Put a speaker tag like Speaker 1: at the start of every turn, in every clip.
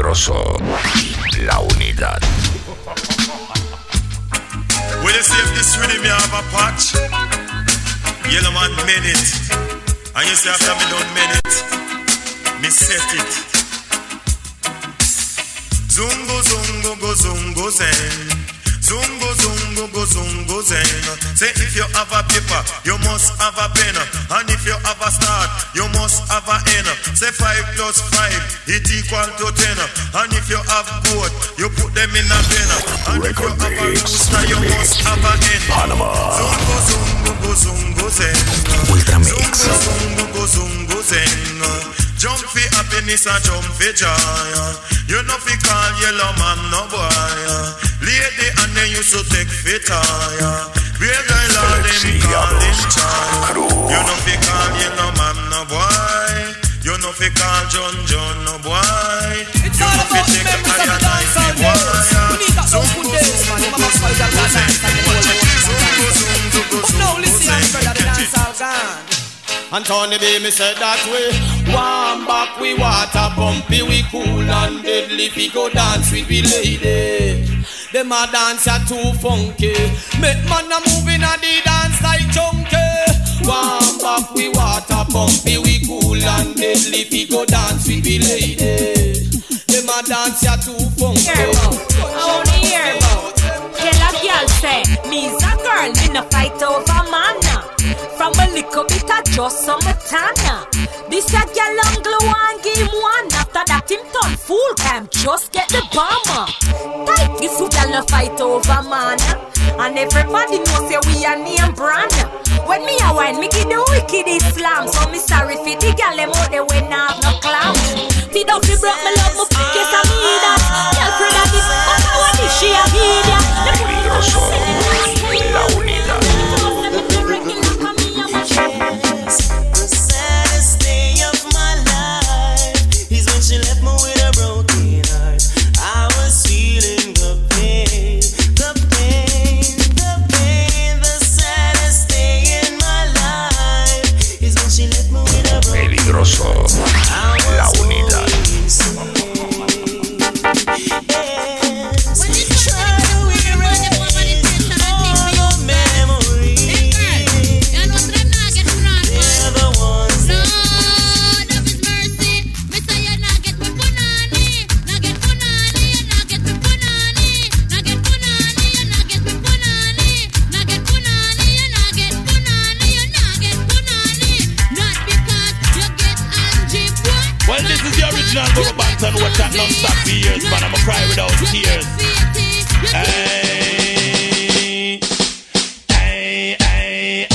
Speaker 1: Peligroso. La unidad.
Speaker 2: When you see if this rhythm you have a patch, Yellow man mend it. And you say after me don't mend it, me set it. Zungo zungo go zungo zen. Zungo zungo go zungo zen. Say if you have a paper, you must have a pen. And if you have a start, you must have a end. Say 5 plus 5, it equal to 10. And if you have goat, you put them in a pen. And if you have a rooster, you must have a hen.
Speaker 1: Panama.
Speaker 2: Zungo zungo go zungo zen.
Speaker 1: Ultramix.
Speaker 2: Zungo zungo go zungo zen. Jump for happiness and jump for joy. You know fi call yellow man no boy. Lady and then you so take for tire. Real girl all them call him child. You know fi call yellow man no boy. You know fi call John no boy.
Speaker 3: It's all about the members of the dancehall members. We need that some good days, man. You must fight that dance and the whole. But now listen, brother, the dancehall gone.
Speaker 4: And Tony B, me said that way. Warm back, we water bumpy, we cool and deadly. We go dance with we lady. Them a dance are too funky. Make man a moving a the dance like junkie. Warm back, we water bumpy, we cool and deadly. We go dance with we lady. Them a dance are too funky.
Speaker 5: I wanna hear about. Tell a girl say, me's a girl, me no fight over man. From a little bit of just some tana. This a girl angle one game one. After that him turn fool time. Just get the bomber. Tight this who girl no fight over man. And everybody knows say we a name brand. When me a wine, me give the wicked Islam. So me sorry for the girl them out there when I have no clown. Feed up the broke me love me pick yes I need that. Girlfriend of this, but what is she a media?
Speaker 1: Peligroso. La unidad.
Speaker 6: The saddest day of my life is when she left me with a broken heart. I was feeling the pain, the pain, the pain. The saddest day in my life is when she left me with a broken heart.
Speaker 1: Peligroso. La unidad.
Speaker 4: And watch that non-stop for years, man. I'ma cry without tears. Hey, hey, hey,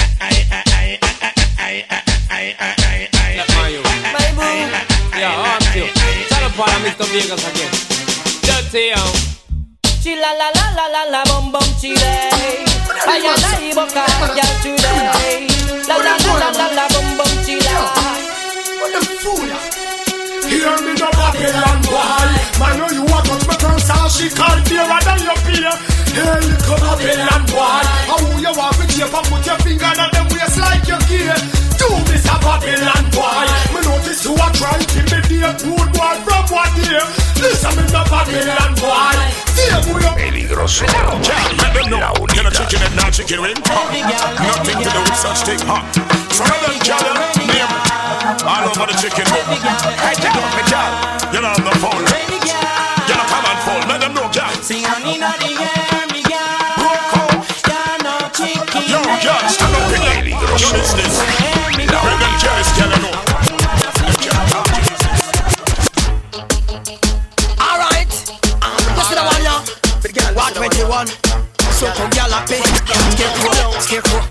Speaker 3: My boo. Yeah, I'm you. Tell the part of Mr. Vegas again. Dirty, yo. Chila la la la la la bum bum chile. Aya la iboka ya today. La la la la la la bum bum chila.
Speaker 7: What the fool? Hear me the Babylon boy. Man, know you want to make her sound. She can't hear her than your peer. Hey, little Babylon boy. How you want to keep up with your finger on them waist like your gear? Do this a Babylon boy. Me notice you are trying to imitate rude boy from what year. Listen me the Babylon boy.
Speaker 1: Peligroso.
Speaker 2: Let them know. You're not chicken and not chicken wing. Nothing to do with such thing. Some of them girl name all over the chicken. Hey, tell them, girl, you know the phone. You know come and phone. Let them know, girl.
Speaker 6: Sing on in the air, me girl. You're no chicken.
Speaker 2: Yo, girl, stand up in there. Your business. Bring them chairs, girl, I know.
Speaker 4: alright. Listen to one now. 121. So come y'all up in. Scarecrow.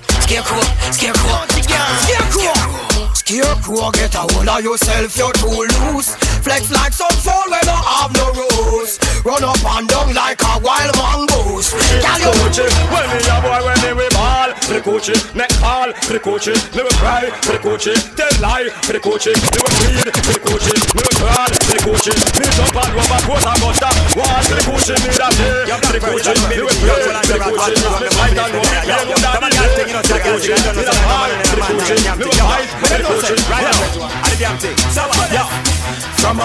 Speaker 4: Scarecrow, get a hold of yourself, you're too loose. Flex like some fool when don't have no rules. Run up and down like a wild mongoose.
Speaker 8: Precoce, when me a boy when me we ball. Precoce, neck call. Precoce, me we cry. Precoce, tell lie. Precoce, me we bleed. Precoce, me we crawl. Precoce, me jump and rub a coat and bust a wall. Precoce, me da play. Precoce, me we play. Precoce, me fight and run. Me a good daddy. Precoce, me da hard. Precoce, me we fight. Precoce, right now. And the damn thing. So what? Yeah. From up.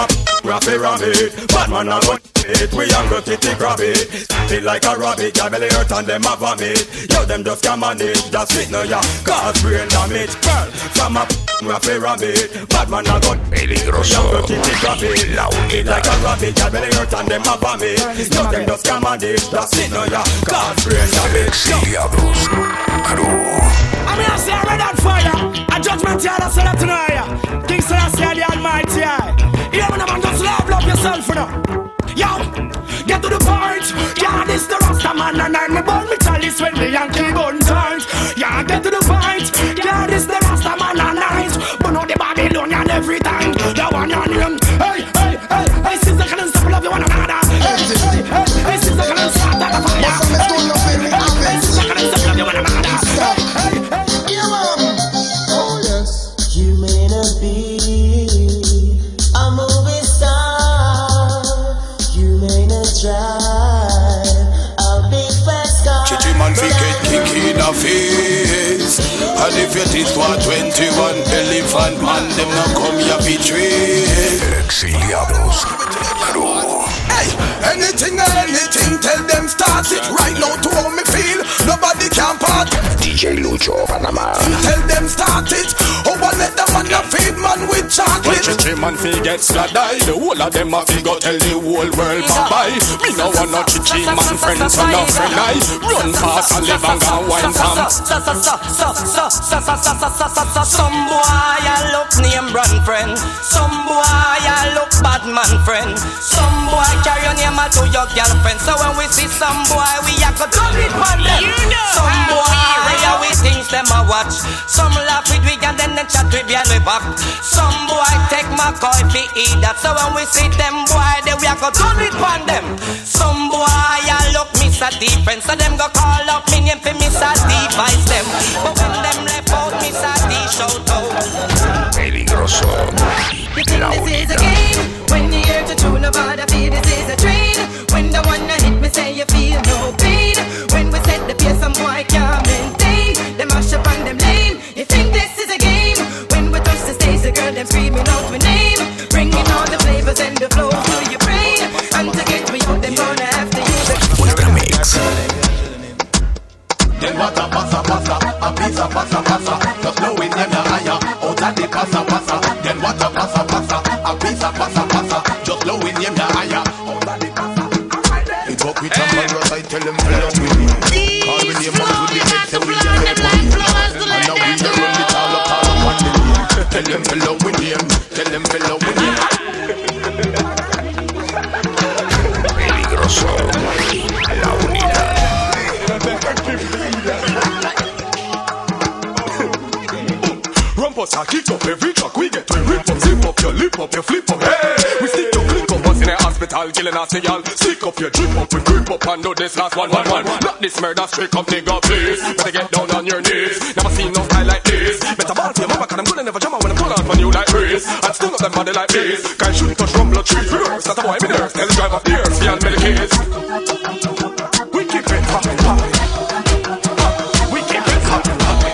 Speaker 8: Raffy rabbit, bad man a gun it. We young go kitty grab it. Feel like a rabbit, your belly hurt and them a vomit. Yo, them just can manage, that's it no ya. Cause brain damage, girl. From a Raffy rabbit, bad man a gun
Speaker 1: peligroso.
Speaker 8: Young go kitty grab it.
Speaker 1: La
Speaker 8: Feel like
Speaker 1: unidad.
Speaker 8: a rabbit, your belly hurt and them a vomit. Yo, them just can manage, that's it no ya. Cause brain damage.
Speaker 1: Exiliados Crew.
Speaker 9: I mean, I say I read that fire. A judgment here, that's what I tonight. King Selassie the Almighty. Here when a man just love yourself, you know. Yo, get to the point. Yeah, this the Rasta man and I'm born me chalice when the Yankee gun tight. Yeah, get to the point. Yeah, this the Rasta man and night. But not the Babylonian every time. The one on him. Hey, hey, hey, hey, since I can't stop love you one another. Hey, hey, hey, hey, since I can't stop that fire. Hey, hey, hey, since I can't stop love you one another. Hey, hey, hey.
Speaker 6: Oh yes, you may not be a movie star, you may not drive a big fast car.
Speaker 4: Chichi man fi get kick in the face. And if you did what 21 elephant man, them not come here fi trade.
Speaker 1: Exiliados Crew.
Speaker 4: Hey, anything or anything, tell them start it right now to how me feel. Nobody can part.
Speaker 1: DJ Lucho Panama.
Speaker 4: Tell them start it. Oh, one let them man a feed man with chocolate.
Speaker 8: Chichi man fi get sladai. The whole of them a fi go tell the whole world bye-bye. Me no want no chichi man friends so no friend I. Run fast and live and go wine from.
Speaker 10: Some boy I look name brand friend. Some boy I look bad man friend. Some boy carry your name to your girlfriend. So when we see some boy we a go do it for them. Some boy we things them a watch. Some laugh with we and then chat with behind we back. Some boy take my coffee fi eat that. So when we see them boy they we a go do it for them. Some boy I look Mr. Defense. So them go call up me name for Mr. Device them. But when them left out Mr. D shout out.
Speaker 1: Peligroso. La
Speaker 11: This is a
Speaker 1: unidad.
Speaker 11: game. When you hear the tune of all the feel, this is a train. When the one that hit me say you feel no pain. When we set the pace, some boy can't maintain. Them mash up on them lane. You think this is a game? When we touch the stage, the girl them screaming out my name, bringing all the flavors and the flow to your brain. And to get me out, them gonna have to use the
Speaker 1: Ultra Mix.
Speaker 4: Then what a passa, a piece of passa, just blowing them higher, out of the passa. Then what a passa, a piece of passa, just blowing them higher, out of the passa. It's up with some I tell them follow with me. Call with them up with the head, so we are there for me. And now we are run it all up on the day. Tell them follow with them, tell them follow with them.
Speaker 1: Peligroso. La unidad.
Speaker 8: Rumpus, I kick up every track we get. We rip up, zip up, your lip up, your flip up. Hey, we stick your click up, us in the hospital, killing us y'all. Stick up your drip up, we grip up and do this last one. Not this murder, straight up, nigga, please. Better get down on your knees. Never seen no style like this. Better ball to your mama, cause I'm gonna never jump out when I pull out on you like this. And still up them body like this. Can't shoot, touch, rumble, trees, reverse. That's a boy, me nerves. Tell the driver, ears, beyond Medicaid. We keep it poppin', poppin'. We keep it poppin', poppin'.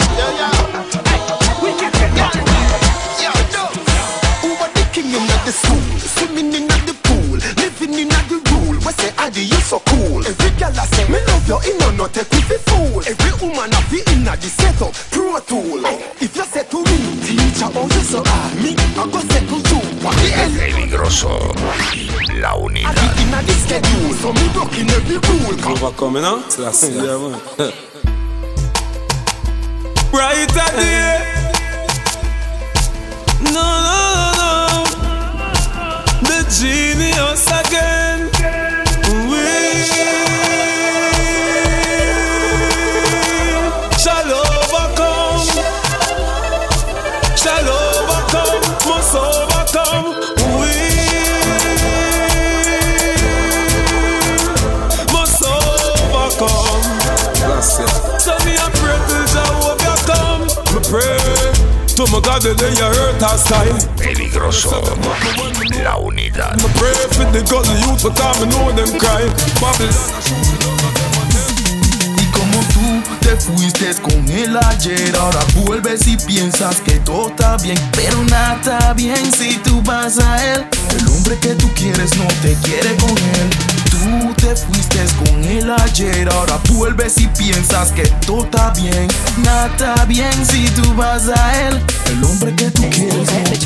Speaker 12: The school, swimming in the pool, living in the rule. We say, Adi, you so cool. Every girl I say, me love you, in no not take with the fool. Every woman I be in the setup, pro tool. If you say to me, teacher, oh you so hard, me, I go say to you, what the hell?
Speaker 1: Peligroso. La
Speaker 12: I
Speaker 1: unidad.
Speaker 12: be in the schedule, so me duck in every rule.
Speaker 13: Overcoming now? Yeah, man. Right at the end. No. The genius again. We shall overcome. Must overcome. We must overcome. That's it. So me a pray till Jah overcome. Me pray to my God the day you hurt our side.
Speaker 1: Peligroso. La unidad.
Speaker 13: Me pray for the godly youth because me know them cry.
Speaker 14: Y como tú te fuiste con él ayer, ahora vuelves y piensas que todo está bien, pero nada está bien si tú vas a él. El hombre que tú quiere con él. Tú te fuiste con él ayer, ahora vuelves y piensas que todo está bien. Nada está bien si tú vas a él, el hombre que tú quieres.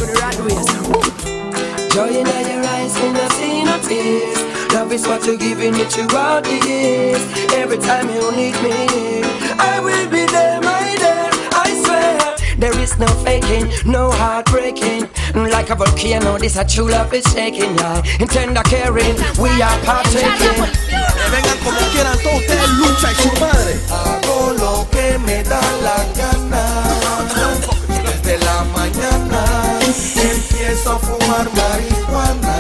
Speaker 15: Joy in your eyes and I see no tears. Love is what you're giving it throughout the years. Every time you need me, I will be there, my dear, I swear. There is no faking, no heartbreaking. Like a volcano, this a true love is shaking, yeah. In tender caring, we are partaking.
Speaker 12: Vengan como quieran, todos ustedes lucha y su madre. Hago lo que me da la gana. Desde la mañana empiezo a fumar marihuana.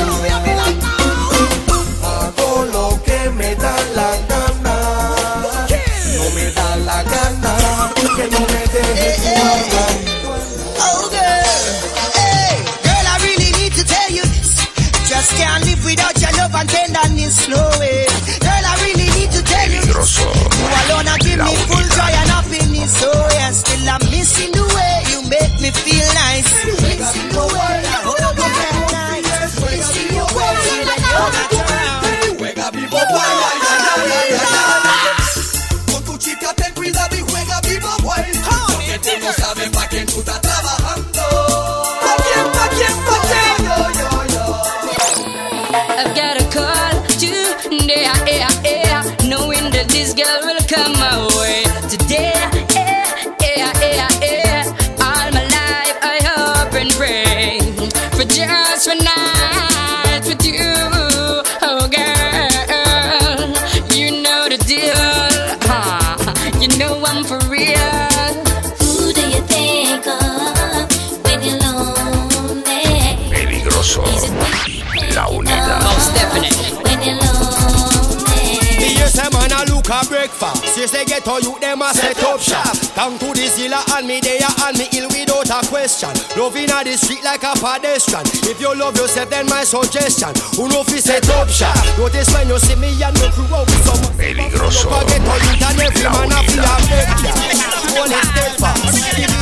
Speaker 12: Hago lo que me da la gana. No me da la gana que no me deje fumar marihuana.
Speaker 16: Oh girl, hey, girl, I really need to tell you this. Just can't live without your love and tenderness, no way. Girl, I really need to tell you this. You alone are give me full joy and happiness, oh yeah. Still I'm missing the way you make me feel nice. Missing the way I hold you nice. Missing the way you hold me.
Speaker 12: Juega vivo, guay, con tu chica ten cuidado y juega vivo, guay. Porque tú no sabes pa' quién tú estás trabajando. ¿Pa' quién, pa' quién, pa' quién?
Speaker 17: I've got a call today, knowing that this girl will come my way today. All my life I hope and pray for just one night with you, oh girl. You know the deal, you know I'm for real.
Speaker 18: Who do you think of when you're lonely?
Speaker 1: Peligroso. La unidad.
Speaker 17: Most definitely.
Speaker 18: When you're lonely.
Speaker 4: The years a man a look a breakfast. Since they get to you, them a set up shop. Down to the zilla and me there and me ill without a question. Loving at the street like a pedestrian. If you love yourself, then my suggestion. Who know fi set up shop? Notice when you see me and me crew out with some.
Speaker 1: Peligroso.
Speaker 4: You forget how you and every man a feel a break. Hold it steadfast.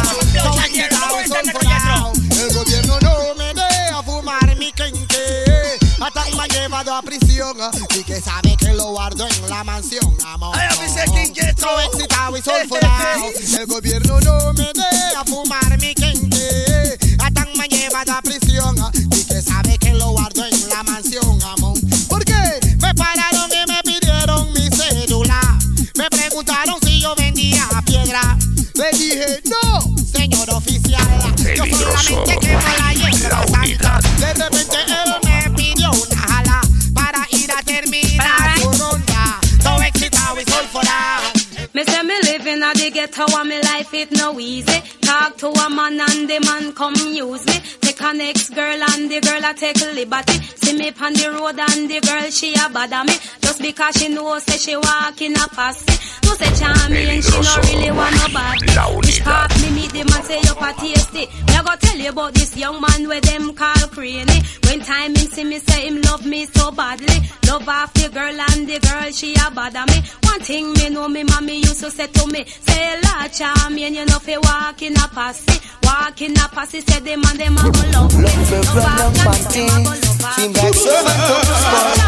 Speaker 19: El gobierno no me deja fumar mi quenque. Hasta me ha llevado a prisión y que sabe que lo guardo en la mansión, amor. So excitado y sulfurado. El gobierno no me deja fumar mi quenque. Hasta me ha llevado a prisión y que sabe que lo guardo en la mansión, amor. ¿Por qué? Me pararon y me pidieron mi cédula. Me preguntaron si yo vendía piedra. Le dije no, señor oficial. Yo solamente quemo la hierba santa. De repente él me pidió una jala para ir a terminar su ronda. Todo excitado y sulfurado.
Speaker 5: Me say me living at the ghetto and me life it no easy. Talk to a man and the man come use me. Take a next girl and the girl a take liberty. See me on the road and the girl she a bother me. Just because she know say she walk in a past me. No say charming and she no really want no bad. Which part me meet the man say you a tasty. Me a go tell you about this young man where them call Craney. When time him see me say him love me so badly. Love off the girl and the girl she a bother me. One thing me know me mommy used to say to me, say Lord charming you know fi walk in a passy. Walk in a passy say them and them a go love me.
Speaker 16: Love me from the panty. Seem like servant of the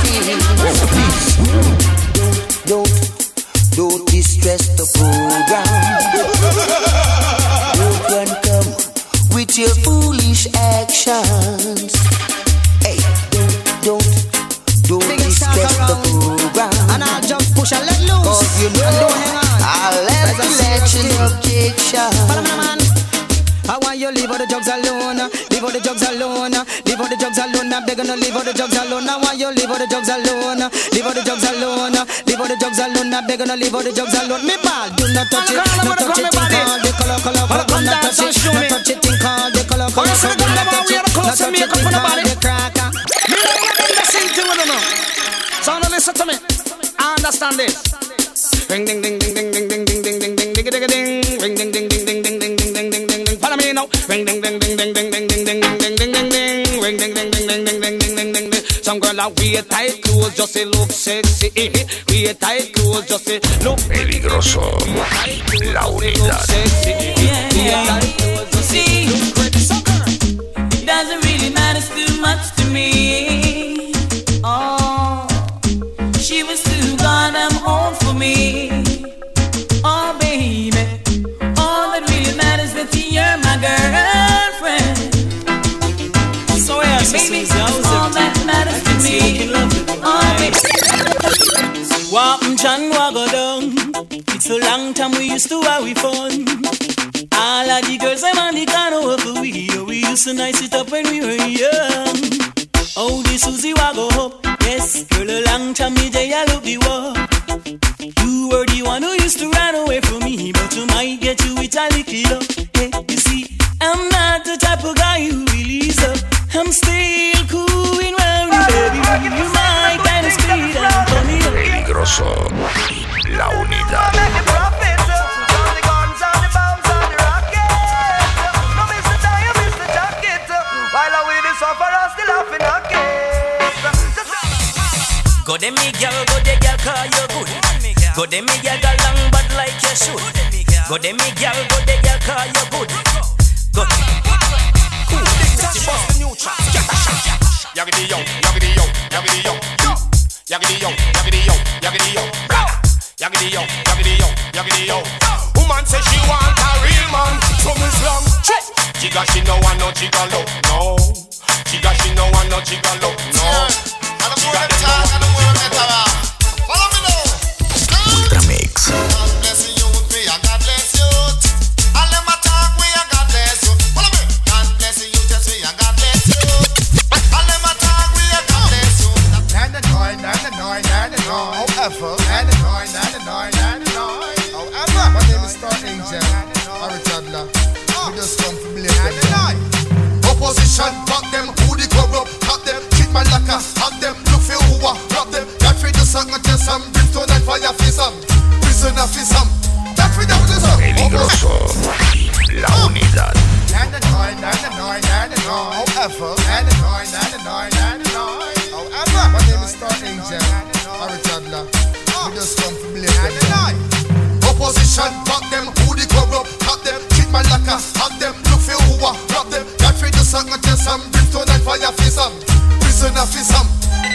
Speaker 16: sporty. Don't distress the program. You can come with your foolish actions. Hey, don't distress the program.
Speaker 19: And I'll just push and let loose.
Speaker 16: Cause you know I'll have to let you objection.
Speaker 19: I want you leave all the drugs alone. Leave all the drugs alone. Leave all the drugs alone. I'm begging to leave all the drugs alone. I want you leave all the drugs alone. Leave all the drugs alone. Leave all the drugs alone. I'm begging to leave all the drugs alone. Me ball, do not touch it. Not touch it. Think all the color. Not touch it. Not touch it. Think all the color. So do not touch it. Not touch it. Think all the cracker. Me don't want to listen to it no. So now listen to me. I understand this. Ring ding ding ding ding ding ding ding ding ding ding ding ding ding. Ring ding ding ding ding ding ding ding ding ding ding. Follow me now. Ring ding ding ding ding ding ding ding ding ding ding ding ding. Ring ding ding ding ding ding ding ding ding ding ding. Some girl that wear tight clothes just to look sexy. Wear tight clothes just to look
Speaker 1: peligroso. La unidad.
Speaker 20: See, it doesn't really matter too much to me.
Speaker 3: baby, all that matters to me. Oh, baby.
Speaker 20: Wapn John Wago down. It's a long time we used to have we fun. All of the girls I'm on the corner of we used to nice it up when we were young. Oh, the Susie Wago up. Yes, girl, a long time me day I love the walk. You were the one who used to run away from me, but you might get you with a little up. Hey, you see, I'm not the type of guy who release up. I'm still cool and rowdy, baby. You might kind of speed and funny.
Speaker 1: Peligroso y la unidad.
Speaker 10: Go dem me girl, go de girl, call you good. Go dem me girl, go long but like you should. Go dem me girl, go de girl, call you good. Good. Cool. She bust the new track. Get a shot. Yaggedy yo, yaggedy yo, yaggedy yo. Yaggedy yo, yaggedy yo, yaggedy yo. Yaggedy yo, yaggedy yo, yaggedy yo. Woman say she want a real man, so me slam. Jigga she no want no jigga low, no. Jigga she no want no jigga low, no.
Speaker 1: Ultramix.
Speaker 21: My name is Star Angel, or a toddler. We just come to blame them. Opposition, fuck them, who the corrupt, fuck them, treat my lacquer, hug them, look for who are, rob them. That free the song and just some brimstone and fire for some. Prison of some. That free the song.
Speaker 1: Peligroso y la unidad.
Speaker 21: My name is Star Angel, or a toddler. We just come to blame them. Opposition, fuck them, who the corrupt, fuck them, treat my lacquer, hug them, look for who are, rob them. That free the song and just some brimstone and fire for some. Prison of some.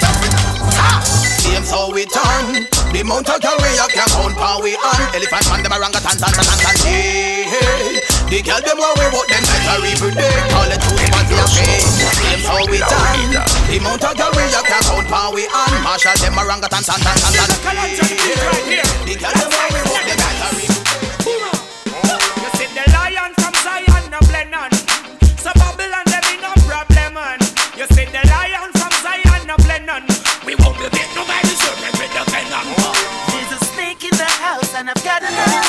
Speaker 22: Same how we turn. The mount of girl we a can count power we on. Elephant man them a ranga tan. Hey, the girl them what we walk them like a every day. Call it 2 months a day. Same how we turn. The mount of girl we a can count power we on. Marshall them a ranga tan. Hey, the girl them what we walk them like a every day.
Speaker 23: You see the lion from Zion no blend on. So Babylon them in no problem man. You see the lion from Zion no blend on. We won't be beat nobody so we depend on.
Speaker 11: There's a snake in the house and I've got another.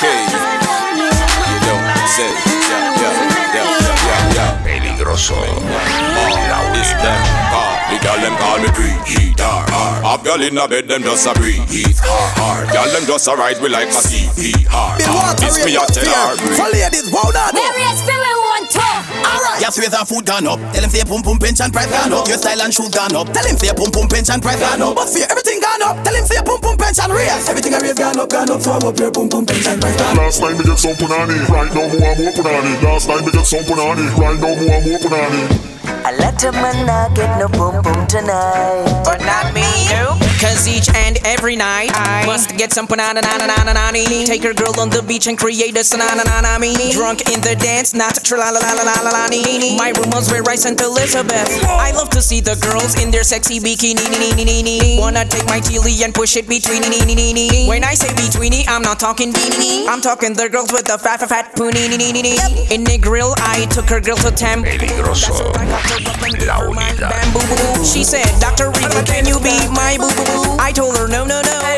Speaker 1: Peligroso y la unidad.
Speaker 8: The girl them call me preheater. Have girl in a bed them just a preheat hard. Girl them just a ride we like a CPR. This me a tell her.
Speaker 22: For ladies, wow that up.
Speaker 5: Various feeling one talk.
Speaker 22: Alright. Your sweet food gone up. Tell him say pum pum pension price gone up. Your style and shoes gone up. Tell him say pum pum pension price gone up. But fear everything gone up. Tell him say pum pum pension raise. Everything I raise gone up. So I'm up your pum pum pension price gone up.
Speaker 24: Last time me get some punani, right now more punani. Last time me get some punani, right now more punani.
Speaker 11: I let a man not get no boom boom tonight,
Speaker 25: but not me. Cause each and every night I must get some banana. Take her girl on the beach and create a tsunami. Drunk in the dance, not tra-la-la-la-la-la-la-la. My room was where I sent Elizabeth. I love to see the girls in their sexy bikini. Wanna take my teely and push it between. When I say betweeny, I'm not talking beanie. I'm talking the girls with the fat poonie. In the grill, I took her girl to temp.
Speaker 1: Peligroso. La unidad.
Speaker 25: She said, Dr. Rita, can you be my boo-boo? I told her, no.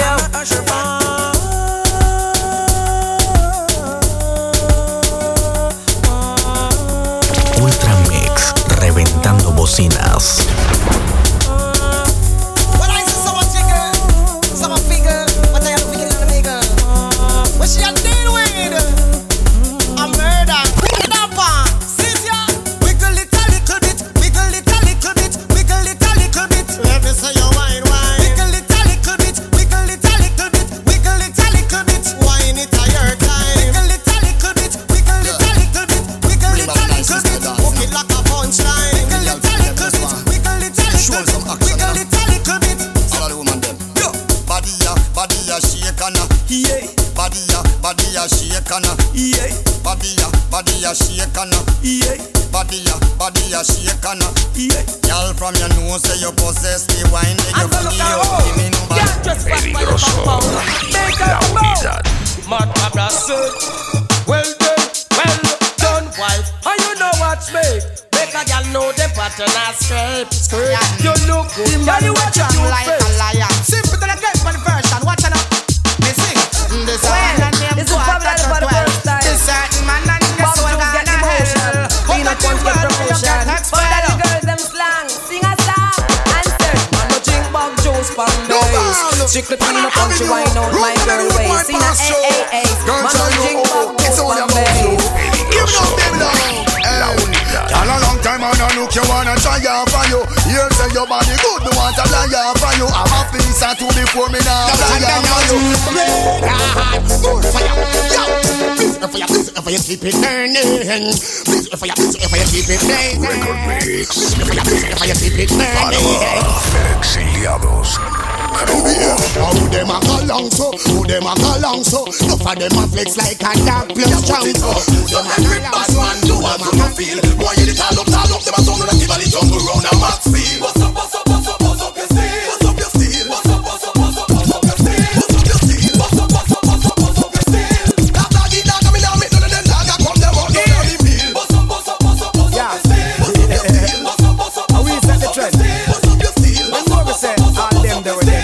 Speaker 1: Ultramix, reventando bocinas.
Speaker 11: what she a deal with? A murder. Wiggle it a little bit. Let me say you wine. Wiggle
Speaker 2: you know say you possess the wine, then you bring me up. Give me no back.
Speaker 1: Peligroso. La unidad.
Speaker 6: Macabra said, well done, wife. And you know what's me? Make a girl know the pattern and scrape. You look good, girl, you watch you like a liar.
Speaker 2: Simple to the game for the version, watch out. Me sing. This
Speaker 6: is a problem for the first time.
Speaker 2: This certain man and this one got emotion.
Speaker 6: Peanut punch get promotion. But that the girls them slang, sing a song. Answer, man no drink bug juice from days. Strictly peanut punch, you wine out my girl waist. Sing a A. Man no drink bug juice from days.
Speaker 1: La unidad.
Speaker 21: Y'all a long time and I look you wanna try out for you. Here say your body good, me want to lie out for you. I'm a piece and two before me now lie out for you. More fire, yo. Please, if you keep it burning. Please, if you keep it blazing.
Speaker 1: Record mix.
Speaker 21: If you keep it burning.
Speaker 1: Exiliados.
Speaker 21: Who them a go long so? Who them a go long so? Enough of them a flex like a dog plus strong so. Who them a grip bass man, do what you feel. Boy, you tall up, them a sound like the jungle round a max speed. What's up your steel? What's up your steel? What's up your steel? What's up your steel? What's up your steel? That doggy dog, me now make none of them dog a come them out down the field. What's up your steel? What's up your steel? What's up
Speaker 6: we set the trend.
Speaker 21: What's up your steel?
Speaker 6: When we say all them they were them.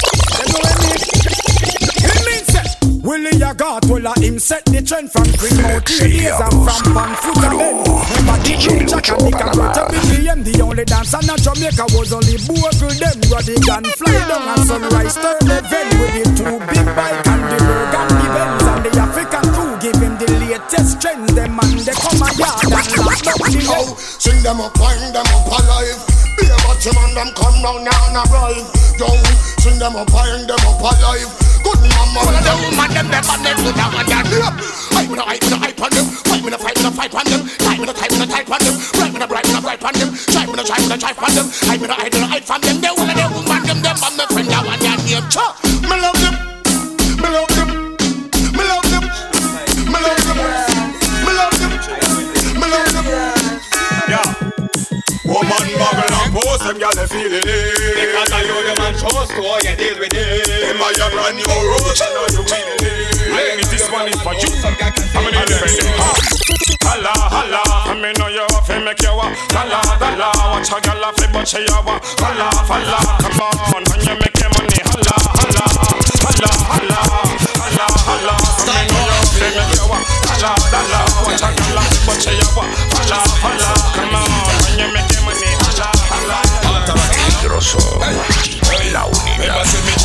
Speaker 7: Willie a got him set the trend from Green Mountain days and from Panfoot and Ben. Remember the King Jack and Nick and Roger BPM. The only dancer in Jamaica was only Bogle them. Rodigan fly down and Sunrise turn the event with the two big bike and the Berg and the Benz and the African crew give him the latest trends. Them and they come a yard and lock up the
Speaker 21: house. Sing them up, wind them up alive. Be a bottom and them come down now and arrive. Yo, sing them up, wind them up alive. Good mama, all of them woman, them never to that one that I'm gonna hype on them. Fight me to fight on them. Time me to type on them. Right me to bright on them. Try me to on them. I'm gonna hype on them. They all of them woman, them on my friend that one that name. Me love them. Me love them. Me love them. Me love them. Me love them. Me love them. Yeah. Woman bubble and post them, y'all feeling it. Because I know them and trust to how you deal with it. In my brand new road, I know you feeling it.
Speaker 8: Let me this one is for you. I'm an independent. Holla, holla. I mean, know you have to make you walk. Holla, holla. Watch a girl off the butt, she a walk. Holla, holla. Come on, when you make your money. Holla, holla. Holla, holla. Holla, holla. I mean, know you have to make you walk. Holla, holla. Watch a girl off the butt, she a walk. Holla, holla. Come on, when you make your money. Holla, holla.
Speaker 1: Peligroso. La unidad.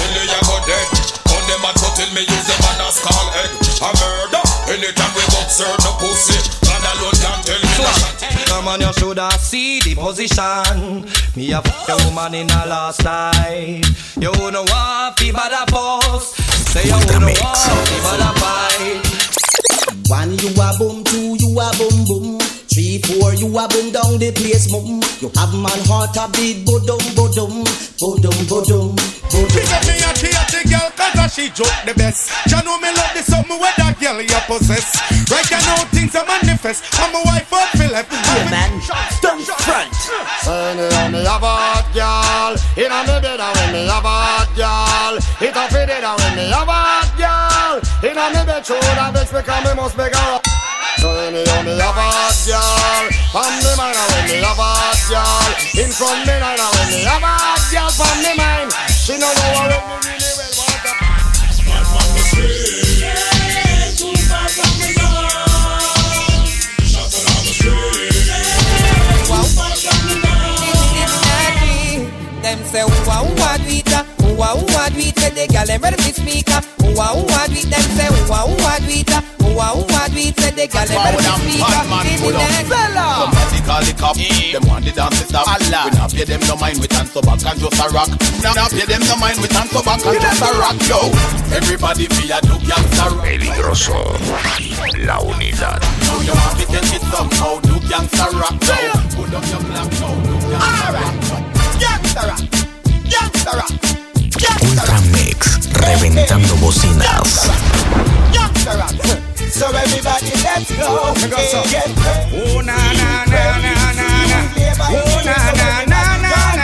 Speaker 21: Them a tell me use them and a skull egg. A murder. Anytime we got serve the pussy, God alone can tell me that.
Speaker 6: Come on, you shoulda see the position. Me a fuck a woman in a last night. You know what? Fi bad a post. Say you know what? Fi bad a fight.
Speaker 9: 1 you a boom, 2 you a boom boom, 3, 4 you a boom down the place boom. You have man heart a beat bodum bodum bodum bodum bodum.
Speaker 21: She got me a the girl cause she joke the best. You know me love the something where that girl you possess. Right now things are manifest. I'm a wife of Philip.
Speaker 6: Yeah man, don't front.
Speaker 21: Say me a bad girl. In a me bed when me a bad girl. It a fit it when me a bad girl. In a me bed shoulda vex because me must beg her up. So me a bad girl. From me mind when me a bad girl. In front me night when me a bad girl. From me mind, she no know what me really well want to. Bad man the street, yeah, too far from me now. Shut it on the street, yeah, too far from me now.
Speaker 6: Them say what we do, what we do. The girl them ready to speak up. What we them say what we do. What we say the girl them ready to speak up.
Speaker 22: Somebody call the cop. Them want the dance to stop. We not pay them no mind. We dance so back and just a rock. Not pay them no mind. We dance so back and just a rock. Yo, everybody feel a do gangster.
Speaker 1: Peligroso. La unidad.
Speaker 22: Now you want to take it somehow. Do gangster rock. Yo, put up your black. Yo, do gangster rock. Gangster rock. Gangster rock.
Speaker 1: Ultra Mix, reventando bocinas.
Speaker 22: So everybody let's go.
Speaker 7: Oh na na na na na na. Oh na na na na na.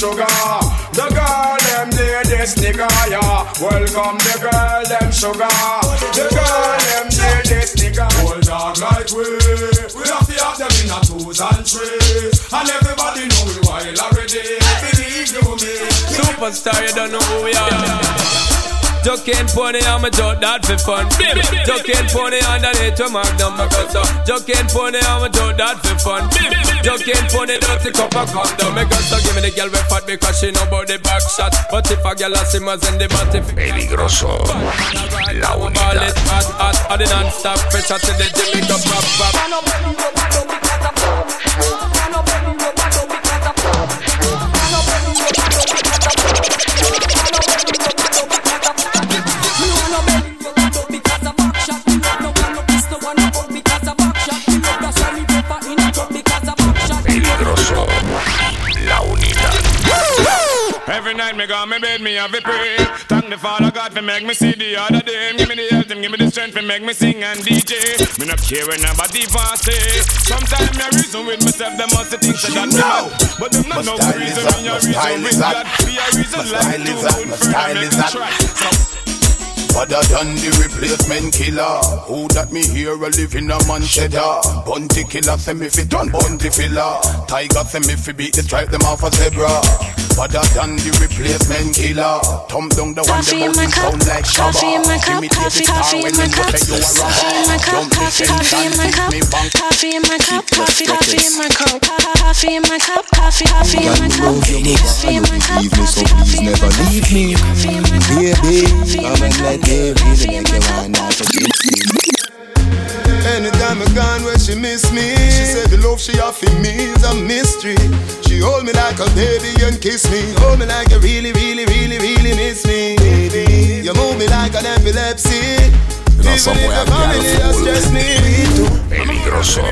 Speaker 7: sugar. The girl them need this nigga, yeah. Welcome the girl them sugar. The girl them need this nigga. Hold dog like we have to have them in a 2s and 3s. And everybody know we wild already. Believe you me.
Speaker 3: Superstar, you don't know who we are. Joke and pony, I'm a joke that for fun. Joke and pony underneath to Magnum because Joke and pony, I'm a joke that for fun. Joke and pony, dirty cup of condom. Because give me the girl with fat because she know about the back shot. But if a girl has him as in the body,
Speaker 1: peligroso. La unidad.
Speaker 3: Hot, the non-stop pressure to the Jimmy cup pop.
Speaker 8: Every night me go me bed, me have a pray. Thank the Father God for make me see the other day. Give me the health, give me the strength for make me sing and DJ. Me not care when nobody pass say. Sometimes me reason with myself, them must think that me mad. But them not know the reason, me a reason with God. Be a reason like to good for them make me try.
Speaker 22: Other than the replacement killer, who that me hear a live in a man cheddar. Bounty killer say me fit on bounty filler. Tiger say me fi beat the stripe them off a zebra. Other than the replacement killer, thumb down the one the most sound like Shabba.
Speaker 18: Coffee in my cup, coffee in my cup, coffee in my cup, coffee in my cup, coffee in my cup, coffee in my cup, coffee in my cup, coffee in my cup, coffee in my cup,
Speaker 12: so please never leave me, baby. Come and let me really make you want out to get me.
Speaker 21: Anytime I gone where she miss me, she said the love she offer me is a mystery. She hold me like a baby and kiss me. Hold me like you really, really, really, really miss me, baby. You move me like an epilepsy.
Speaker 1: No somewhere I'm peligroso.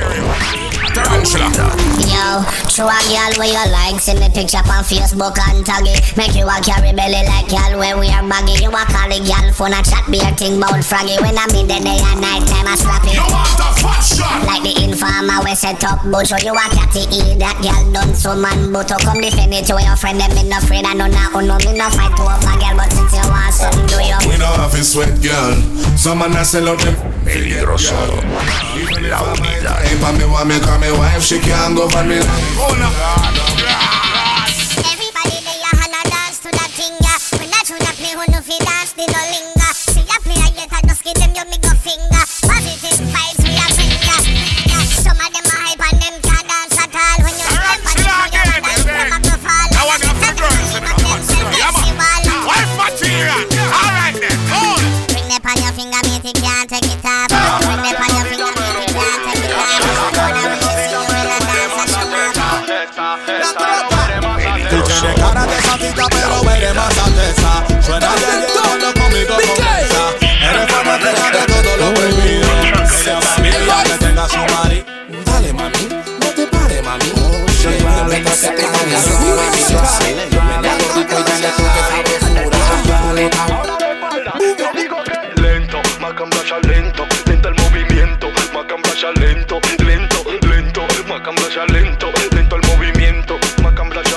Speaker 13: Yo, show a girl where you like. Send me picture on Facebook and tag it. Make you a carry belly like girl where we are baggy. You a call the girl phone a chat. Be a thing bout froggy. When I'm in the day and night time I slap it. You want a fat shot? Like the informer we set up. But show you a catty eat. That girl done so man. But to come defend it to your friend. Them me no afraid. I know now. No me no fight to up a girl. But since you want something do you?
Speaker 14: We know have a sweat girl. Some man a sell out them.
Speaker 1: Peligroso. La unidad.
Speaker 14: If I me want me call me wife, she can't go for me. Oh no.
Speaker 13: Everybody they a hand dance to that thing, yeah. When I tune up me who no fi dance, they no linger. See ya play a get a just give them your middle finger. Positive vibes we a bring ya. Some of them a hype and them can't dance at all. When you step on them, you dance them up to fall. I want to have girls in the festival.
Speaker 8: Wife material. All right then. Hold.
Speaker 13: Bring them on your finger, mate, you can't take it off. Bring them on your finger, mate, you can't take it off. Gonna when you see you in a dance and show
Speaker 21: Tú tienes cara de satita pero eres más alteza. Suena bien cuando conmigo comienza. Eres fanática de todo lo prohibido. Ella va a mirar que tenga su mari. Dale mami, no te pares mami.
Speaker 8: Lento, Macamblacha lento, lento el movimiento, Macamblacha lento, lento, lento, Macamblacha lento, lento el movimiento, Macamblacha.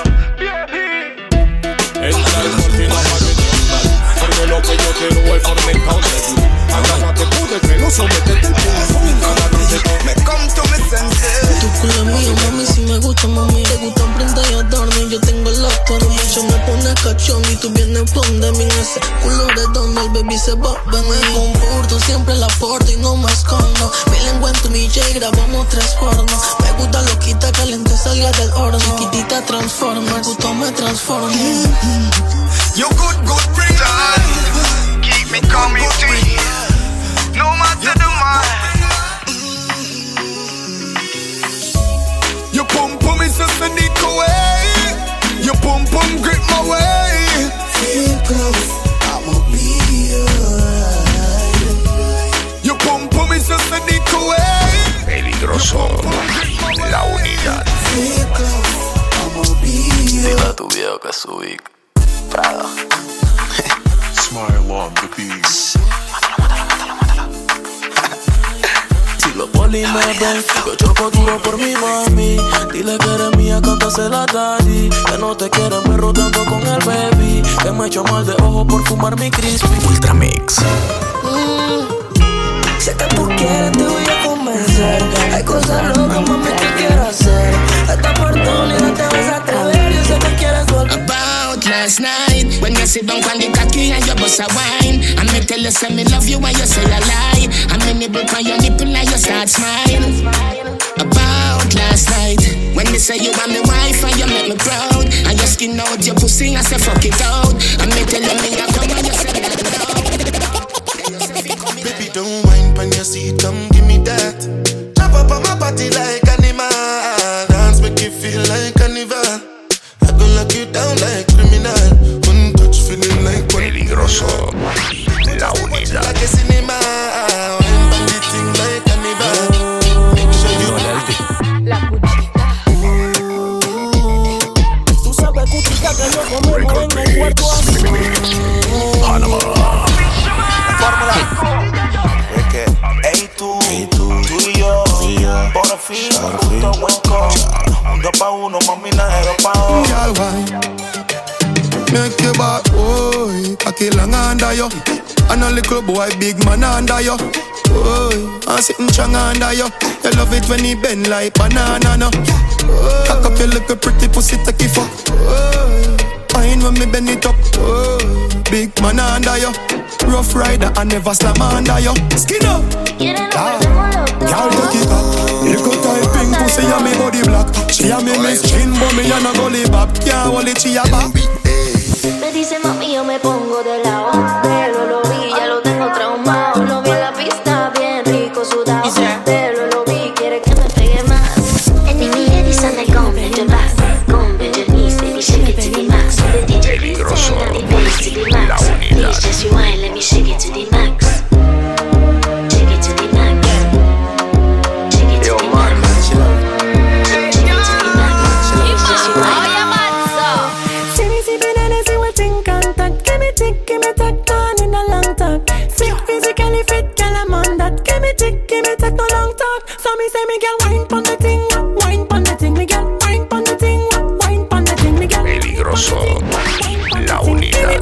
Speaker 8: Entra el cortina porque lo que yo quiero es fornicar. Agárrate pude que no sometete.
Speaker 21: Me come to me senses.
Speaker 15: Tu culo es mío, mami, si me gusta, mami. Te gusta prenda y adorno, yo tengo el actor. Mucho me pone cachón y tú vienes blonde. Mi ese culo redondo, el baby se va. Me comporto, siempre la porto y no me escondo. Mi lengua en tu DJ, grabamos 3 pornos. Me gusta loquita, caliente, salga del horno. Chiquitita transforma, me gusta, me transforma.
Speaker 21: You good, bring on. Keep me coming to you. No matter the man. Your pum pum is just a nick away. Your pum pum grip my way. Feel close, I'ma be alright. Your pum pum is just a nick away.
Speaker 1: Peligroso. La unidad.
Speaker 21: Feel close, I'ma be alright.
Speaker 12: Dile a tu viejo que subí Prada.
Speaker 24: Smile on the beat.
Speaker 4: Los polis me ven, yo choco duro por mi mami. Dile que eres mía, cántase la daddy. Que no te quieren ver rodando con el baby. Que me echo mal de ojo por fumar mi crispy.
Speaker 1: Ultramix.
Speaker 4: Sé que tú quieres, te voy a convencer. Hay cosas locas, mami, que quiero hacer. Esta oportunidad te vas a atrever. Yo sé que quieres volver.
Speaker 16: About last night, when you sit down on the cocky and you bust a wine, and me tell you say me love you and you say a lie, and me nibble on your nipple and you start smiling. About last night, when me say you are my wife and you make me proud, and you skin out your pussy and say fuck it out, and me tell you me a come and you say that loud.
Speaker 17: Baby, don't mind when you see it, come give me that. Jump up on my body like animal, dance make you feel like carnival. I go lock you down like criminal. One touch feeling like
Speaker 1: Peligroso. La unidad.
Speaker 17: like a cinema. One bandit thing like carnival. Make sure you
Speaker 5: La cuchita.
Speaker 4: Tú sabes, cuchita, que yo comemos en el cuarto así.
Speaker 1: Panama.
Speaker 17: Fórmula. Es que, hey tú y yo, por fin, junto buen coche. 2 pa' 1, mami, nada de 2 pa' 2.
Speaker 21: Girl, why? Make your back, boy. Cocky long under you. And a little boy, big man under you. Boy, I'm sitting strong under you. You love it when he bend like banana, no. Cock up your little pretty pussy, take it fuck. Fine when me bend it up. Big man under you. Rough rider, I never slam under you. Skin up. Girl, take it up. Little tight pink pussy and me body black. She a me miss chin, but me a no gully back. Can't hold it, she a back.
Speaker 19: Me dice mami, yo me pongo de lado. Pero lo vi, ya lo tengo traumado. Lo vi en la pista, bien rico sudado. Pero lo vi, quiere que me pegue más. En mi head is on the gombe de bass. Gombe de knees, baby, shake it to the max. The DJ
Speaker 1: Peligroso.
Speaker 19: turn the bass to the max.
Speaker 1: La unidad.
Speaker 19: Please just rewind, let me shake it to the max. Shake it to the max. Shake it to the max. Shake it to the max. Just rewind.
Speaker 4: Give me that man in a long talk. Fit physically fit, girl I'm on that. Give me that no long talk. So me say me girl wine pon the thing, wine pon the thing, me girl wine pon the thing, wine pon the thing, me girl.
Speaker 1: Peligroso. La unidad.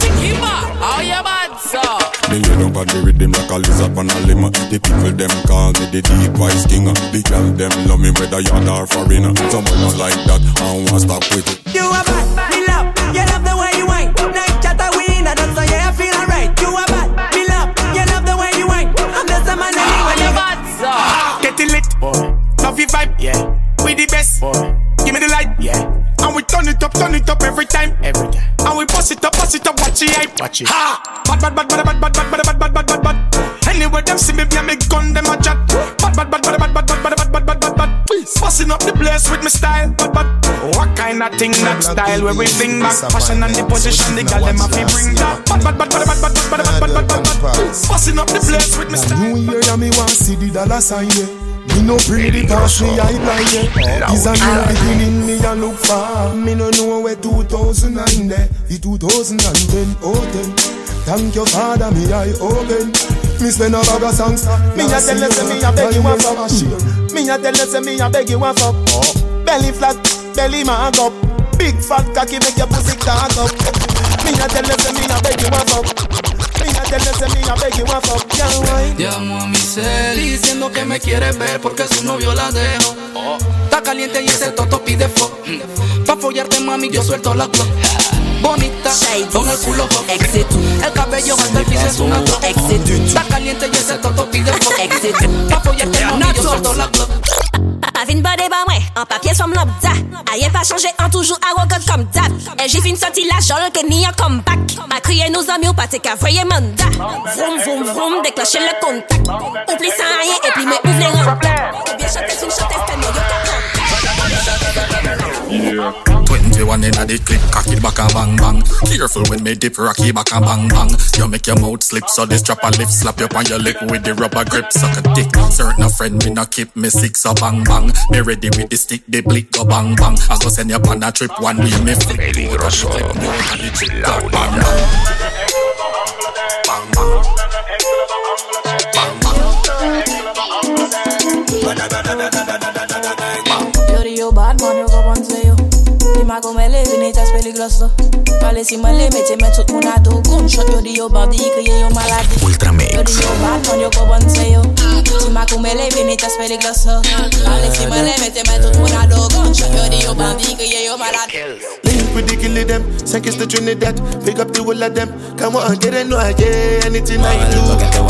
Speaker 20: Me lay down on the rhythm like a lizard on a limb. The people them call me the deep voice king. The girl them love me whether you're or foreigner. Someone not like that, I won't stop with it.
Speaker 4: You are bad, me love. You love the way you whine. Night chatter winner, that's why you feel alright. You are bad, me love. You love the way you whine. I'm just a man anyway. You bad, so
Speaker 23: get it lit, boy. Love your vibe, yeah. We the best, boy. Give me the light, yeah. And we turn it up every time, every time. And we bust it up, watch it, hype, watch it. Ha! Bad. Anyway, them see me, be a me gun, them a chat. Bad. Busting up the place with me style, bad. What kind of thing that style where we bring back passion and the position, the girl them a fi bring that. Bad. Busting up the place with me style.
Speaker 21: New year, yeah, me want see the dollar sign, yeah. Me no pretty cause me I blind, yeah. It's a new beginning, me a look for. Me no know where 2009 there. The 2010, oh 10. Thank you, Father, me I open. Me spend a bag of songs.
Speaker 23: Me a tell you say me a beg you a fuck. Me a tell you say me a beg you a fuck. Belly flat, belly mark up. Big fat cocky make your pussy cock up. Me a tell you say me a beg you a fuck. Me a tell you say me a beg you a fuck.
Speaker 4: Llamo a mi cel diciendo que me quiere ver porque su novio la dejó. Está caliente y ese toto pide fuck. Pa' follarte mami yo suelto la clock. Bonita, con el culo hot. El cabello hasta el piso es una drop. Está caliente y ese toto pide fuck. Pa' follarte mami yo suelto la clock.
Speaker 26: Avec une bonne et ben ouais, en papier somme lambda. Rien pas changé, en toujours arrogant comme d'hab. Et j'ai fait une sortie la jolle que ni un comeback. A crier nos amis au pâté qu'à voyer mandat. Vroom, vroom, déclencher le contact. Oublie ça rien et puis mais ouvre les rangs. Ou bien chanter sur une chanteuse tellement yo
Speaker 27: Yeah. 21 in a the clip, cocky back a bang bang. Careful when me dip rocky back a bang bang. You make your mouth slip, so this strap a lift, slap you on your lip with the rubber grip, suck a dick. Certain a friend me no keep me sick, so bang bang. Me ready with the stick, the blick go bang bang. I go send you on a trip, one way me flip.
Speaker 1: Peligroso, la unidad.
Speaker 27: Bang bang. Bang bang.
Speaker 26: ma kumele vinita peligroso. Pale si male mete me tout mon ado. Gunshot yo di yo body kriye yo maladi.
Speaker 1: Ultramix.
Speaker 26: Yo di yo bad man yo ko bon se yo. Si ma kumele vinita peligroso. Pale si male mete me tout mon ado. Gunshot yo di yo body kriye yo maladi.
Speaker 17: Link with the killing them, sink is the Trinidad. Pick up the whole of them. Come on, get it, no, I get anything I do.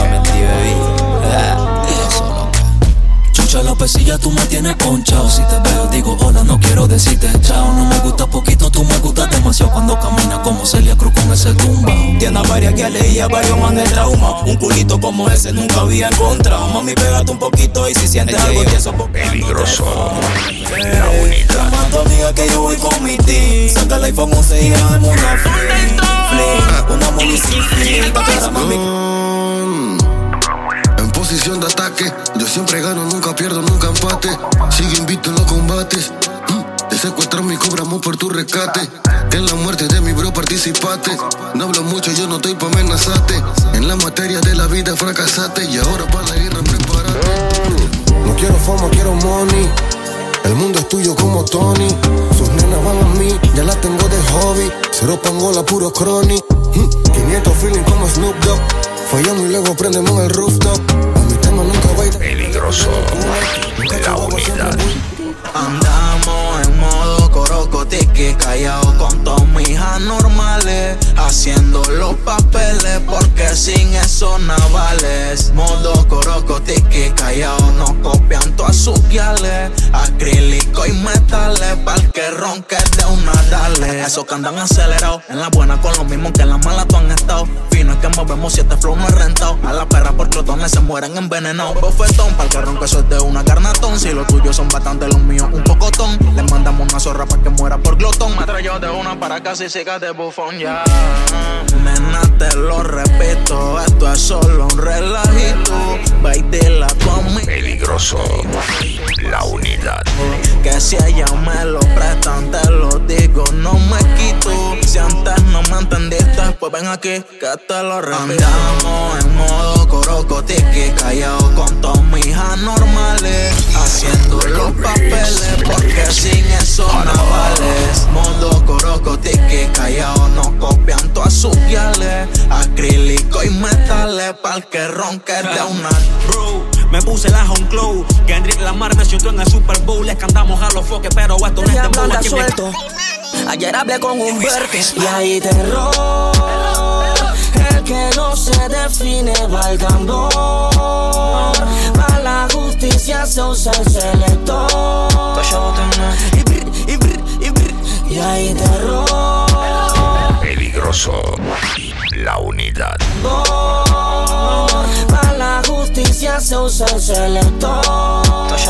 Speaker 4: Chucha la pesilla, tú me tienes ponchao. Si te veo digo hola, no quiero decirte chao. No me gusta poquito, tú me gustas demasiado. Cuando caminas como Celia Cruz con ese tumba. Tiene a varias que leía varios man de trauma. Un culito como ese nunca había encontrado. Mami, pégate un poquito y si sientes algo tieso
Speaker 1: peligroso. La unidad.
Speaker 4: Llama a tu amiga que yo voy con mi team. Saca el iPhone 11 y grabemos una flip. Una movie sin flip. Para mami.
Speaker 2: Posición de ataque, yo siempre gano, nunca pierdo, nunca empate. Sigue invicto en los combates. Te secuestramos y cobramos por tu rescate. En la muerte de mi bro participaste. No hablo mucho, yo no estoy pa' amenazarte. En la materia de la vida fracasaste. Y ahora para la guerra prepárate.
Speaker 6: No quiero fama, quiero money. El mundo es tuyo como Tony. Sus nenas van a mí, ya las tengo de hobby. Cero pangola, puro chronic. 500 feeling como Snoop Dogg. Fallamos y luego prendemos el rooftop. A mi tema nunca va a ir.
Speaker 1: Peligroso. La unidad.
Speaker 22: Andamos en modo corocotique, callado con todas mis anormales, haciendo los papeles porque sin eso navales. Modo corocotique, callado, nos copian todas sus guiales, acrílico y metales, pa'l que ronque de una dale. Esos que andan acelerados, en la buena con lo mismo que en la mala tú han estado. Fino es que movemos 7 flow no es rentado. A la perra por clotones se mueren envenenados. Bofetón, pa'l que ronque suelte una carnatón. Si los tuyos son bastante, los míos un pocotón. Les mandamos una zorra pa' que muera por glotón. Me traigo de una para casi sigas de bufón ya. Nena, te lo repito, esto es solo un relajito. Baitila con mi
Speaker 1: peligroso. La unidad.
Speaker 22: Que si ella me lo prestan, te lo digo, no me quito. Si antes no me entendiste, pues ven aquí, que te lo repito. Andamos en modo corocotique, callado con todas mis anormales, haciendo los papeles porque sin eso no vales. Modo corocotique, callado, nos copian todas sus guiales, acrílico y metales, pa'l que ronque de una.
Speaker 7: Bro, me puse la home glow. Kendrick Lamar me chutó en el Super Bowl. Les cantamos a los foques, pero esto no es de bola.
Speaker 26: Suelto. Ayer hablé con Humberto y hay terror. El que no se define va al tambor. Para la justicia se usa el selector. Y hay terror.
Speaker 1: Peligroso. La unidad.
Speaker 26: Para la justicia se usa el selector.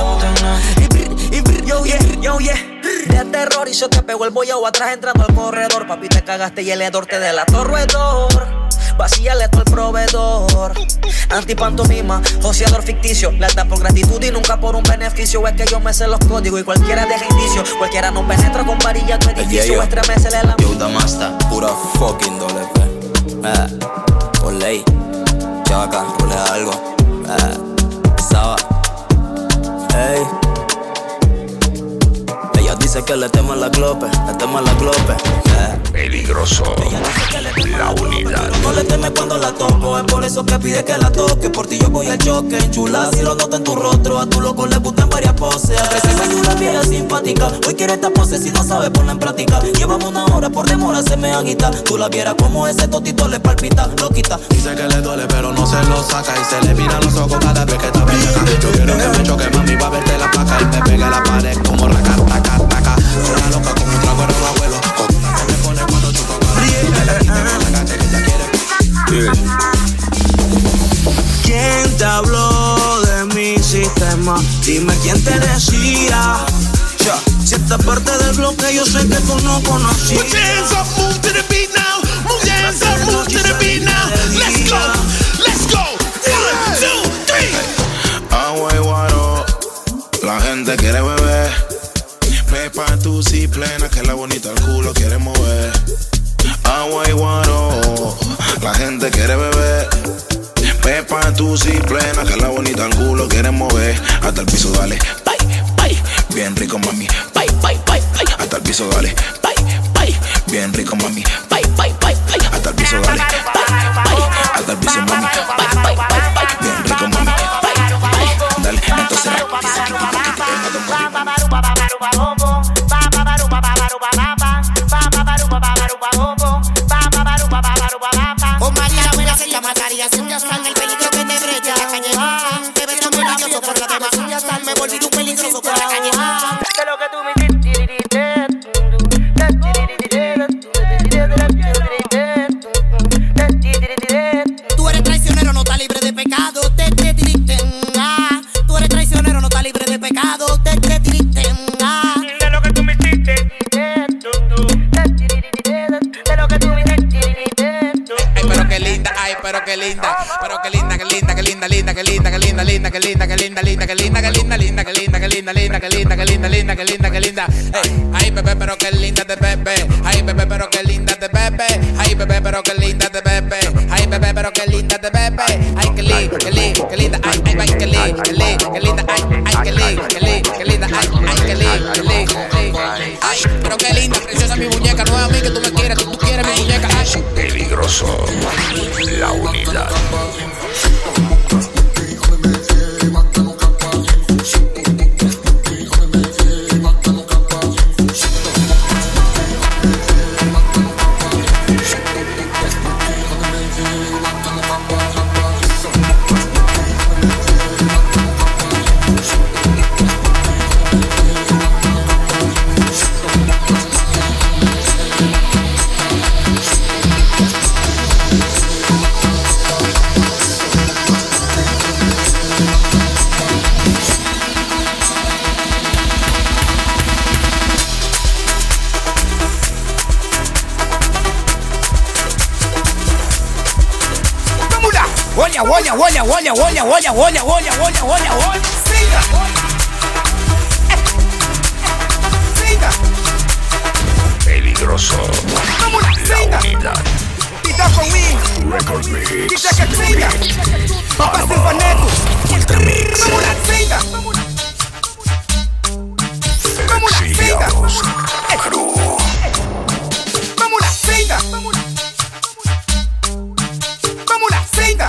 Speaker 26: Yo, yeah. De terror y se te pegó el bollao atrás entrando al corredor. Papi, te cagaste y el hedor te delató roedor. Vacíale todo el proveedor. Antipantomima, joseador ficticio. Lealtad por gratitud y nunca por un beneficio. Es que yo me sé los códigos y cualquiera deja indicio. Cualquiera no penetra con varilla tu edificio. Estremecele la...
Speaker 4: Yo, Damasta, pura fucking doble P. Por ley, chaca, ponle algo. Saba, ey. Ella dice que le teman la glope,
Speaker 1: Peligroso. La unidad.
Speaker 4: No le teme cuando la toco, es por eso que pide que la toque. Por ti yo voy al choque, chula, si lo noto en tu rostro. A tu loco le gustan varias poses. Agresiva y una vieja simpática. Hoy quiere esta pose si no sabe ponerla en práctica. Llevamos una hora, por demora se me agita. Tú la vieras como ese totito le palpita, lo quita.
Speaker 22: Dice que le duele pero no se lo saca. Y se le miran los ojos cada vez que está bellaca. Yo quiero que me choque, mami, va a verte la placa. Y me pegue a la pared como raca, taca, taca. Una loca como un trago de un abuelo. Se me pone cuando chupa
Speaker 9: ¿Quién te habló de mi sistema? Dime quién te decía. Si esta parte del bloque yo sé que tú no conocías.
Speaker 17: Put your hands up, move to the beat now. Move your hands up, move to the beat now. Let's go, let's go. 1, 2, 3.
Speaker 2: Agua y guaro, la gente quiere beber. Pepa, tú sí plena, que la bonita el culo quiere mover. Agua y guaro, la gente quiere beber. Pepa, tú sí plena, que la bonita el culo quiere mover. Hasta el piso dale, bye, bye. Bien rico mami, bye, bye, bye, bye. Hasta el piso dale, bye.
Speaker 9: pay. Bien rico, mami, pay. Hasta el piso, dale, pay. Hasta el piso, mami, pay. Bien rico, mami, pay. Dale, entonces,
Speaker 3: con María la buena se llama María, ya está en el peligro que me brecha la calle. Te ves tan maravilloso por la demás, ya está, me volví un peligroso por la calle. De lo que tú me tú eres traicionero, no estás libre de pecado. Tú eres traicionero, no estás libre de pecado. De lo que tú me hiciste. De lo que tú me hiciste.
Speaker 22: Ay, pero qué linda, ay, pero qué linda. Pero qué linda, qué linda, qué linda, linda, qué linda, qué linda, linda, qué linda, qué linda, linda, qué linda, qué linda, linda, qué linda, qué linda, linda, qué linda, qué linda, linda, qué linda, qué linda. Ay, bebé, pero qué linda te bebé. Ay, bebé, pero qué linda te bebé. Ay, bebé, pero qué linda te bebé. Ay, bebé, pero qué linda te bebé. Ay, qué linda, qué linda, qué linda. Ay, ay, qué linda, qué linda, qué linda. Ay, ay, qué linda, qué linda, qué linda. Ay, ay, qué linda, qué linda. Ay, pero qué linda, preciosa mi muñeca. No es a mí que tú me quieres, tú quieres mi muñeca. Ay,
Speaker 1: Peligroso, la unidad. Peligroso, la unidad.
Speaker 10: Quita conmigo.
Speaker 1: Record Mix.
Speaker 10: Quita que siga. Papá Silvaneto.
Speaker 1: Ultra Mix.
Speaker 10: Vamos la siga. Vamos la siga.
Speaker 1: Crew.
Speaker 10: Vamos la siga. Vamos la siga.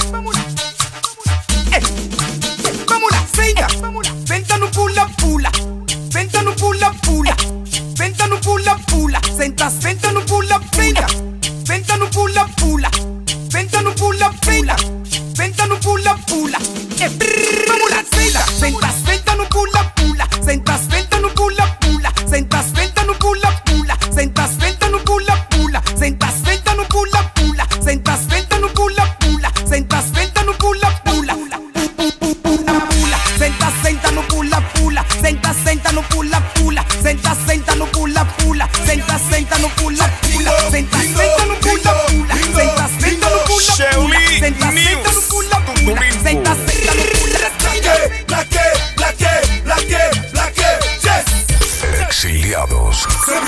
Speaker 10: Vamos la siga. Venta no pula pula. Venta no pula pula. Venta no pula pula. Sentas venta no pula pula. Venta no pula pula. Venta no pula pula. Venta no pula pula. Vamos la siga. Sentas venta no pula pula. Sentas venta no pula pula. Sentas venta no pula pula. Sentas venta no pula pula. Sentas venta no pula pula. Sentas venta no pula pula. Sentas venta no pula pula. Sentas venta no pula pula. Sentas venta no pula pula. Sentas venta no pula pula. Sentas venta no pula pula. Sentas venta no pula pula. Sentas venta no pula pula. Sentas venta no pula pula. Sentas venta no pula.
Speaker 1: Exiliados.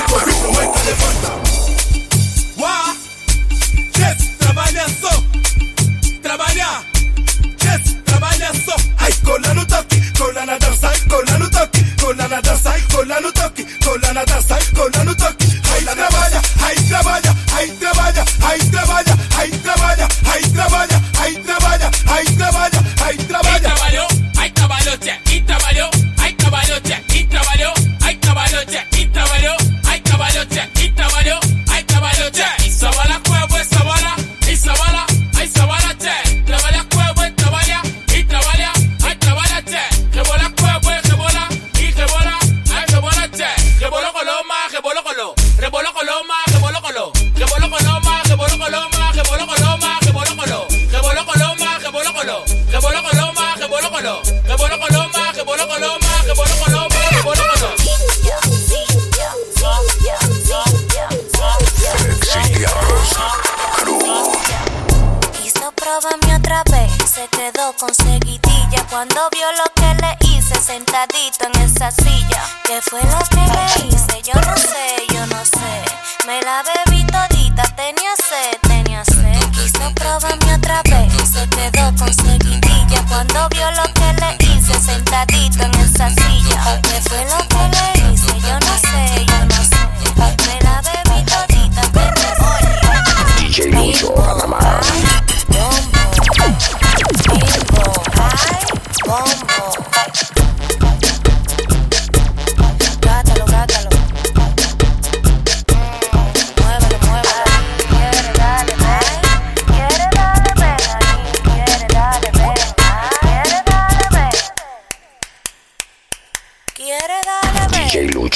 Speaker 17: Ay, con la no toque, con la nada sai, con la no toque, con la nada sai, con la no toque, con la nada sai, con la no toque. Ay, trabaja, ay, trabaja, ay, trabaja, ay, trabaja, ay, trabaja, ay, trabaja, ay, trabaja, ay, trabaja, ay, trabaja.
Speaker 22: Ay, trabalho, che, y trabalho, ay, trabalho, che, y trabalho, ay, trabalho, che, y trabalho, ay, trabalho, che, y trabalho, ay, trabalho, che. Y sabala, cuevo, sabala, y sabala, ay, sabala, che. Trabalha, cuevo, trabalha, y trabalha, ay, trabalha, che. Rebola, cuevo, rebola, y rebola, ay, rebola, che. Rebolo, coloma, rebolo, colo, rebolo, coloma, rebolo, colo, rebolo, coloma, rebolo, coloma, rebolo, coloma, rebolo, colo, rebolo, coloma, rebolo, colo, rebolo, coloma, rebolo, colo, rebolo, coloma, rebolo, coloma, rebolo, coloma, rebolo, colo.
Speaker 1: Exiliados. Crew.
Speaker 19: Quiso probarme otra vez, se quedó con seguidilla cuando vio lo que le hice sentadito en esa silla. ¿Qué fue lo que le hice? Yo no sé. Me la bebí todita, tenía sed. Quiso probarme otra vez, se quedó con seguidilla cuando vio lo que le hice sentadito en esa silla. ¿Qué fue lo que le hice? Yo no sé. Me la bebí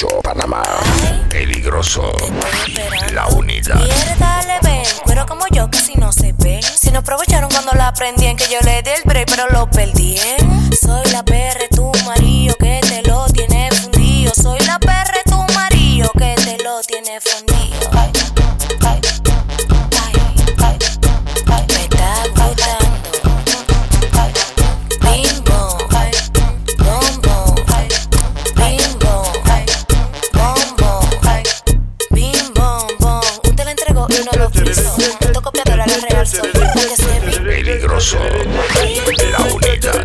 Speaker 1: Panamá. Peligroso. La unidad.
Speaker 26: Quiere darle ven, pero como yo casi no se ven. Si no aprovecharon cuando la aprendí en que yo le di el break, pero lo perdí. Soy la perra, tu marido que te lo tiene fundido. Soy la perra, tu marido que te lo tiene fundido. Ay, ay, ay, ay, ay, me está gustando. Ay, bim bom, ay, bom bom, ay, bim bom, ay, bom bom, ay, bim bom bom. Usted le entregó y no lo quiso. Esto copiadora la real soy, porque se vi.
Speaker 1: Peligroso. La unidad.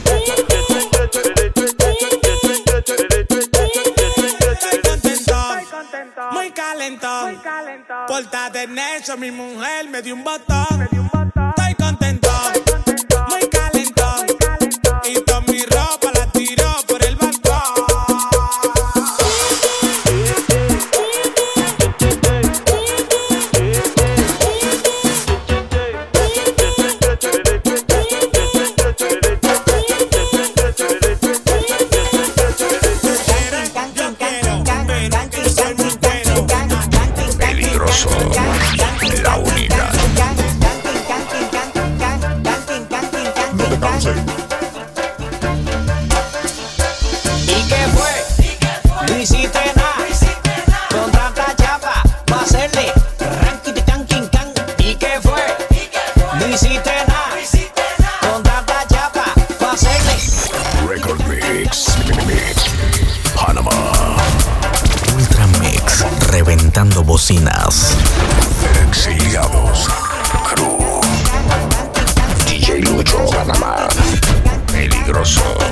Speaker 8: Muy calentón, pórtate necio, mi mujer me dio un botón. Estoy contento, muy calentón, y toda mi ropa la tiró por el balcón.
Speaker 1: Peligroso. La unidad.
Speaker 24: No te canses.
Speaker 11: ¿Y qué fue? No hiciste nada. Con tanta chapa pa' hacerle ranking canking can. ¿Y qué fue? No hiciste nada. Con tanta chapa pa' hacerle.
Speaker 1: Record Mix. Panamá. Ultra Mix. Reventando bocinas. Exiliados. Crew. DJ Lucho. Panamá. Peligroso.